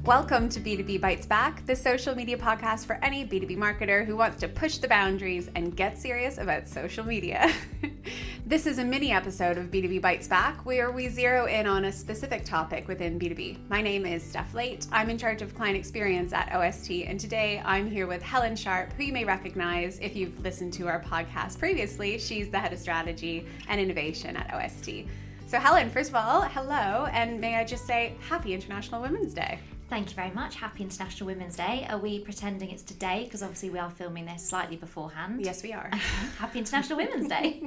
Welcome to B2B Bites Back, the social media podcast for any B2B marketer who wants to push the boundaries and get serious about social media. This is a mini episode of B2B Bites Back where we zero in on a specific topic within B2B. My name is Steph Late. I'm in charge of client experience at OST, and today I'm here with Helen Sharp, who you may recognize if you've listened to our podcast previously. She's the head of strategy and innovation at OST. So Helen, first of all, hello, and may I just say Happy International Women's Day. Thank you very much. Happy International Women's Day. Are we pretending it's today? Because obviously we are filming this slightly beforehand. Yes, we are. Happy International Women's Day.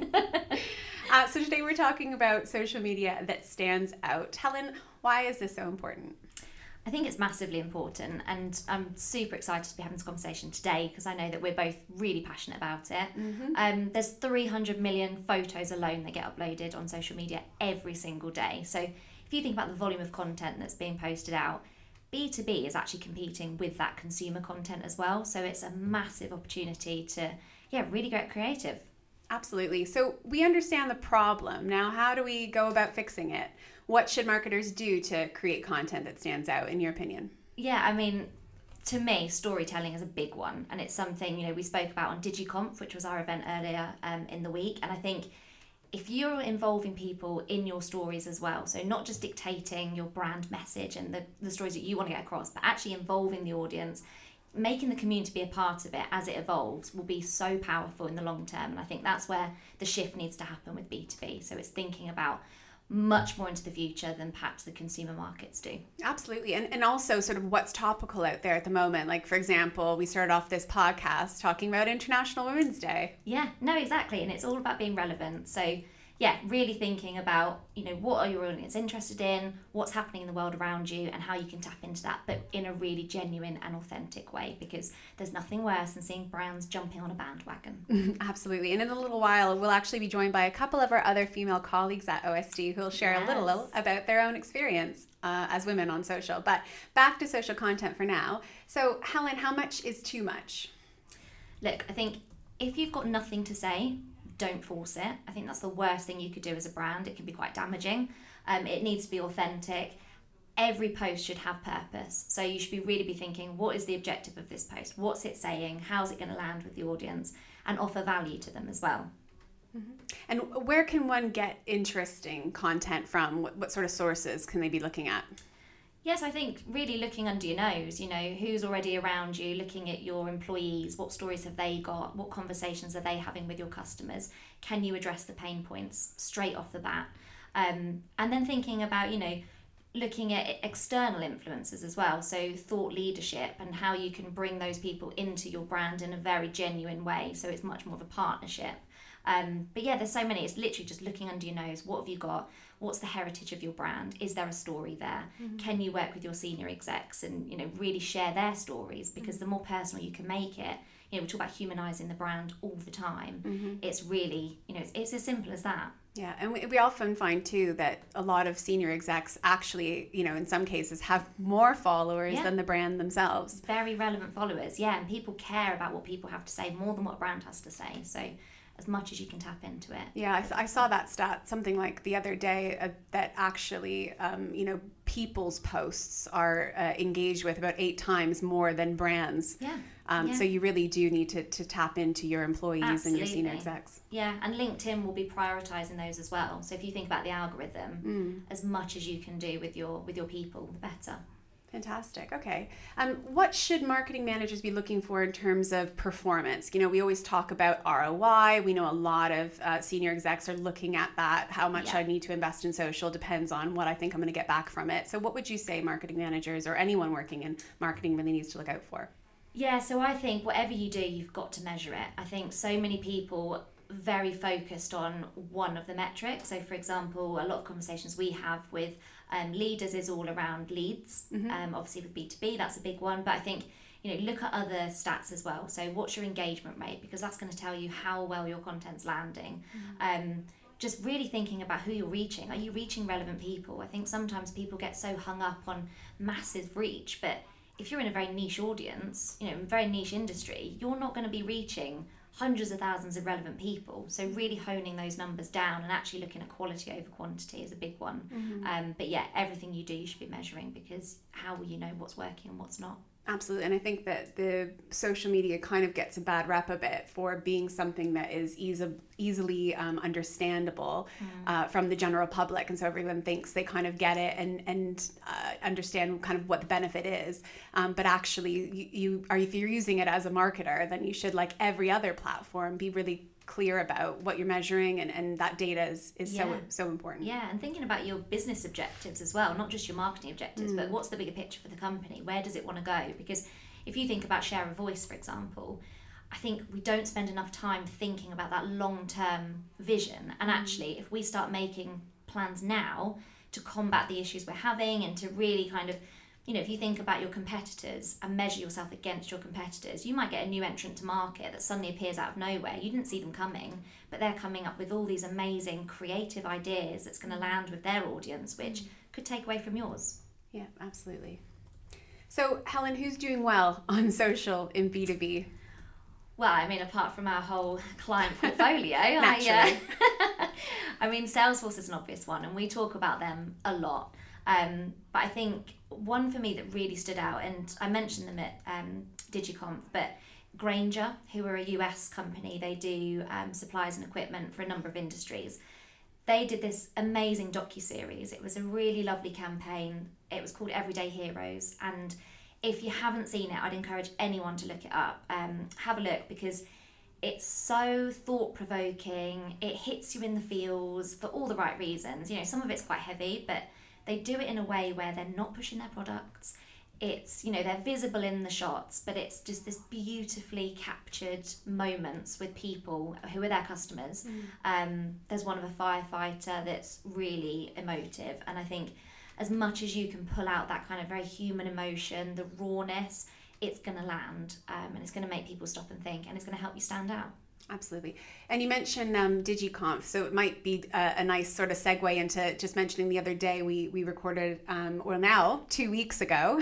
So today we're talking about social media that stands out. Helen, why is this so important? I think it's massively important, and I'm super excited to be having this conversation today because I know that we're both really passionate about it. Mm-hmm. There's 300 million photos alone that get uploaded on social media every single day. So if you think about the volume of content that's being posted out, B2B is actually competing with that consumer content as well. So it's a massive opportunity to, really get creative. Absolutely. So we understand the problem. Now, how do we go about fixing it? What should marketers do to create content that stands out, in your opinion? Yeah, I mean, to me, storytelling is a big one. And it's something, we spoke about on DigiConf, which was our event earlier in the week. And I think if you're involving people in your stories as well, so not just dictating your brand message and the stories that you want to get across, but actually involving the audience, making the community be a part of it as it evolves will be so powerful in the long term. And I think that's where the shift needs to happen with B2B. So it's thinking about much more into the future than perhaps the consumer markets do. Absolutely. And also sort of what's topical out there at the moment. Like, for example, we started off this podcast talking about International Women's Day. Yeah, no, exactly. And it's all about being relevant. So yeah, really thinking about, what are your audience interested in, what's happening in the world around you, and how you can tap into that, but in a really genuine and authentic way, because there's nothing worse than seeing brands jumping on a bandwagon. Absolutely. And in a little while, we'll actually be joined by a couple of our other female colleagues at OST who will share a little about their own experience as women on social. But back to social content for now. So Helen, how much is too much? Look, I think if you've got nothing to say, don't force it. I think that's the worst thing you could do as a brand. It can be quite damaging. It needs to be authentic. Every post should have purpose. So you should really be thinking, what is the objective of this post? What's it saying? How's it going to land with the audience? And offer value to them as well. Mm-hmm. And where can one get interesting content from? What sort of sources can they be looking at? Yes, I think really looking under your nose, who's already around you, looking at your employees, what stories have they got, what conversations are they having with your customers, can you address the pain points straight off the bat? And then thinking about, looking at external influencers as well, so thought leadership and how you can bring those people into your brand in a very genuine way, so it's much more of a partnership. But yeah, there's so many. It's literally just looking under your nose. What have you got? What's the heritage of your brand? Is there a story there? Mm-hmm. Can you work with your senior execs and really share their stories? Because the more personal you can make it, we talk about humanizing the brand all the time. Mm-hmm. It's really, it's as simple as that. Yeah, and we often find too that a lot of senior execs actually, in some cases have more followers than the brand themselves. Very relevant followers, yeah, and people care about what people have to say more than what a brand has to say. So as much as you can tap into it. Yeah, I saw that stat something like the other day that actually, people's posts are engaged with about 8 times more than brands. Yeah. So you really do need to tap into your employees. Absolutely. And your senior execs. Yeah, and LinkedIn will be prioritizing those as well. So if you think about the algorithm, as much as you can do with your people, the better. Fantastic. Okay. What should marketing managers be looking for in terms of performance? We always talk about ROI. We know a lot of senior execs are looking at that. How much I need to invest in social depends on what I think I'm going to get back from it. So what would you say marketing managers or anyone working in marketing really needs to look out for? Yeah, so I think whatever you do, you've got to measure it. I think so many people very focused on one of the metrics. So for example, a lot of conversations we have with leaders is all around leads. Mm-hmm. Obviously with B2B, that's a big one. But I think, look at other stats as well. So what's your engagement rate? Because that's going to tell you how well your content's landing. Mm-hmm. Just really thinking about who you're reaching. Are you reaching relevant people? I think sometimes people get so hung up on massive reach, but if you're in a very niche audience, very niche industry, you're not going to be reaching hundreds of thousands of relevant people. So really honing those numbers down and actually looking at quality over quantity is a big one. But yeah, everything you do, you should be measuring, because how will you know what's working and what's not? Absolutely. And I think that the social media kind of gets a bad rep a bit for being something that is easily understandable from the general public. And so everyone thinks they kind of get it and understand kind of what the benefit is. But actually, if you're using it as a marketer, then you should, like every other platform, be really clear about what you're measuring, and that data is so important. Yeah, and thinking about your business objectives as well, not just your marketing objectives, but what's the bigger picture for the company? Where does it want to go? Because if you think about share of voice, for example, I think we don't spend enough time thinking about that long-term vision. And actually, if we start making plans now to combat the issues we're having and to really kind of, if you think about your competitors and measure yourself against your competitors, you might get a new entrant to market that suddenly appears out of nowhere. You didn't see them coming, but they're coming up with all these amazing creative ideas that's going to land with their audience, which could take away from yours. Yeah, absolutely. So, Helen, who's doing well on social in B2B? Well, I mean, apart from our whole client portfolio, Naturally. I mean, Salesforce is an obvious one, and we talk about them a lot. But I think one for me that really stood out, and I mentioned them at DigiConf, but Grainger, who are a US company, they do supplies and equipment for a number of industries. They did this amazing docuseries. It was a really lovely campaign. It was called Everyday Heroes, and if you haven't seen it, I'd encourage anyone to look it up. Have a look, because it's so thought-provoking. It hits you in the feels for all the right reasons. Some of it's quite heavy, but they do it in a way where they're not pushing their products. It's, they're visible in the shots, but it's just this beautifully captured moments with people who are their customers. There's one of a firefighter that's really emotive. And I think as much as you can pull out that kind of very human emotion, the rawness, it's going to land, and it's going to make people stop and think, and it's going to help you stand out. Absolutely. And you mentioned DigiConf, so it might be a nice sort of segue into just mentioning the other day we recorded, now 2 weeks ago,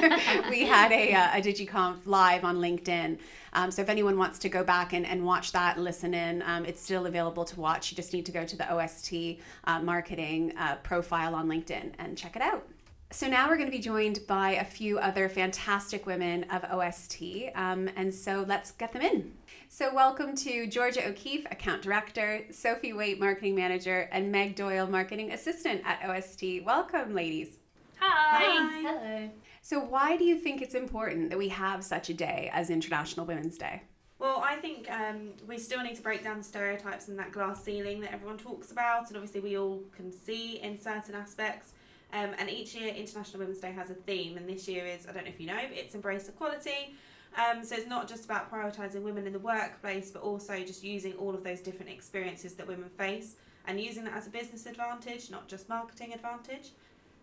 we had a DigiConf live on LinkedIn. So if anyone wants to go back and watch that, listen in, it's still available to watch. You just need to go to the OST marketing profile on LinkedIn and check it out. So now we're going to be joined by a few other fantastic women of OST, and so let's get them in. So welcome to Georgia O'Keefe, Account Director, Sophie Waite, Marketing Manager, and Meg Doyle, Marketing Assistant at OST. Welcome, ladies. Hi. Hello. So why do you think it's important that we have such a day as International Women's Day? Well, I think we still need to break down the stereotypes and that glass ceiling that everyone talks about, and obviously we all can see in certain aspects. And each year International Women's Day has a theme, and this year is, I don't know if you know, but it's Embrace Equality. So it's not just about prioritising women in the workplace, but also just using all of those different experiences that women face and using that as a business advantage, not just marketing advantage.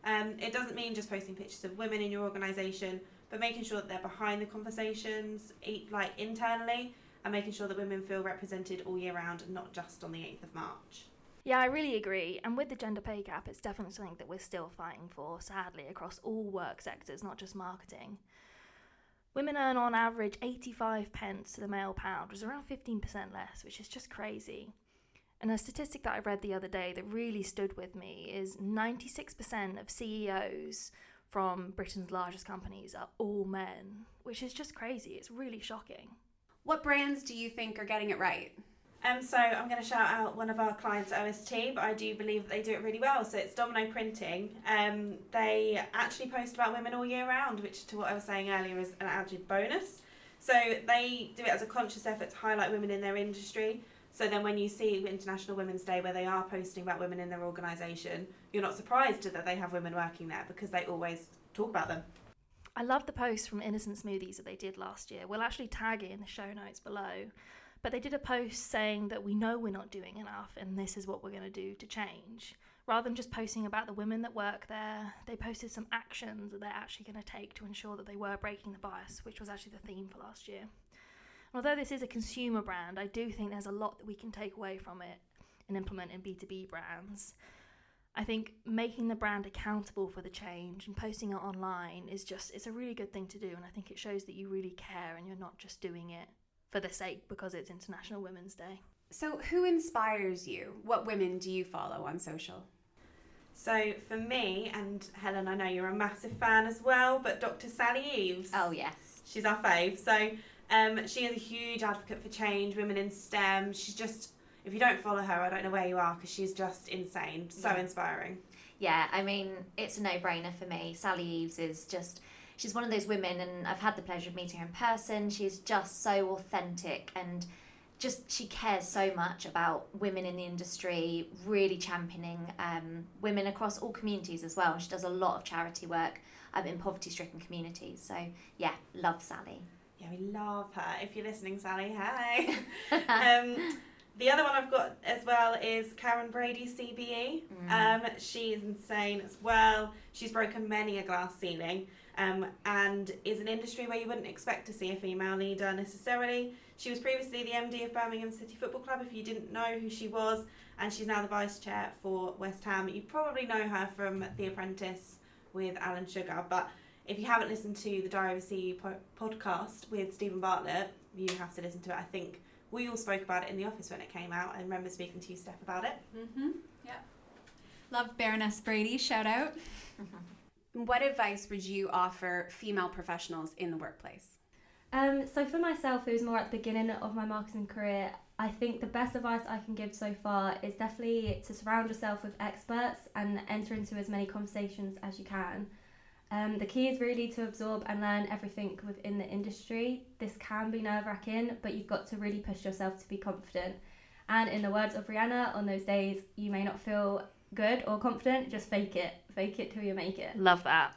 It doesn't mean just posting pictures of women in your organisation, but making sure that they're behind the conversations, like internally, and making sure that women feel represented all year round, not just on the 8th of March. Yeah, I really agree. And with the gender pay gap, it's definitely something that we're still fighting for, sadly, across all work sectors, not just marketing. Women earn on average 85 pence to the male pound, which is around 15% less, which is just crazy. And a statistic that I read the other day that really stood with me is 96% of CEOs from Britain's largest companies are all men, which is just crazy. It's really shocking. What brands do you think are getting it right? So I'm going to shout out one of our clients at OST, but I do believe that they do it really well. So it's Domino Printing. They actually post about women all year round, which, to what I was saying earlier, is an added bonus. So they do it as a conscious effort to highlight women in their industry. So then when you see International Women's Day where they are posting about women in their organisation, you're not surprised that they have women working there, because they always talk about them. I love the post from Innocent Smoothies that they did last year. We'll actually tag it in the show notes below. But they did a post saying that we know we're not doing enough and this is what we're going to do to change. Rather than just posting about the women that work there, they posted some actions that they're actually going to take to ensure that they were breaking the bias, which was actually the theme for last year. Although this is a consumer brand, I do think there's a lot that we can take away from it and implement in B2B brands. I think making the brand accountable for the change and posting it online it's a really good thing to do, and I think it shows that you really care and you're not just doing it for the sake because it's International Women's Day. So who inspires you? What women do you follow on social? So for me, and Helen, I know you're a massive fan as well, but Dr. Sally Eves. Oh, yes. She's our fave. So she is a huge advocate for change, women in STEM. She's just, if you don't follow her, I don't know where you are, because she's just insane. So inspiring. Yeah, I mean, it's a no-brainer for me. Sally Eves is just, she's one of those women, and I've had the pleasure of meeting her in person. She's just so authentic, and just she cares so much about women in the industry, really championing women across all communities as well. And she does a lot of charity work in poverty-stricken communities. So yeah, love Sally. Yeah, we love her. If you're listening, Sally, hey. The other one I've got as well is Karen Brady, CBE. She is insane as well. She's broken many a glass ceiling, and is an industry where you wouldn't expect to see a female leader necessarily. She was previously the MD of Birmingham City Football Club, if you didn't know who she was, and she's now the vice chair for West Ham. You probably know her from The Apprentice with Alan Sugar, but if you haven't listened to the Diary of a CEO podcast with Stephen Bartlett, you have to listen to it. I think we all spoke about it in the office when it came out. I remember speaking to you, Steph, about it. Yeah. Love Baroness Brady, shout out. What advice would you offer female professionals in the workplace? So for myself, it was more at the beginning of my marketing career. I think the best advice I can give so far is definitely to surround yourself with experts and enter into as many conversations as you can. The key is really to absorb and learn everything within the industry. This can be nerve-wracking, but you've got to really push yourself to be confident. And in the words of Rihanna, on those days you may not feel good or confident, just fake it till you make it. Love that.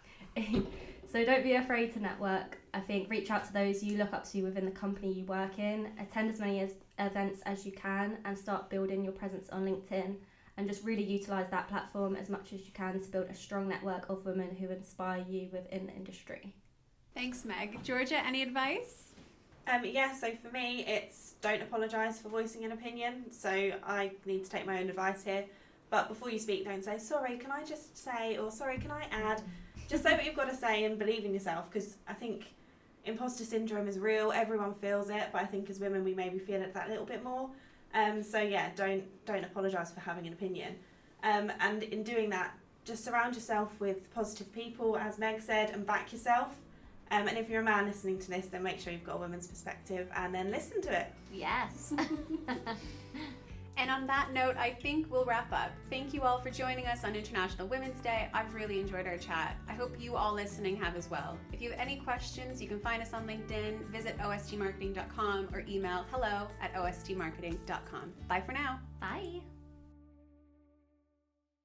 So don't be afraid to network. I think reach out to those you look up to within the company you work in, attend as many events as you can, and start building your presence on LinkedIn, and just really utilise that platform as much as you can to build a strong network of women who inspire you within the industry. Thanks, Meg. Georgia, any advice? Yeah, so for me, it's don't apologise for voicing an opinion. So I need to take my own advice here. But before you speak, don't say, sorry, can I just say, or sorry, can I add? Just say what you've got to say and believe in yourself, because I think imposter syndrome is real. Everyone feels it, but I think as women, we maybe feel it that little bit more. So yeah, don't apologise for having an opinion. And in doing that, just surround yourself with positive people, as Meg said, and back yourself. And if you're a man listening to this, then make sure you've got a woman's perspective and then listen to it. Yes. And on that note, I think we'll wrap up. Thank you all for joining us on International Women's Day. I've really enjoyed our chat. I hope you all listening have as well. If you have any questions, you can find us on LinkedIn, visit ostmarketing.com, or email hello@ostmarketing.com. Bye for now. Bye.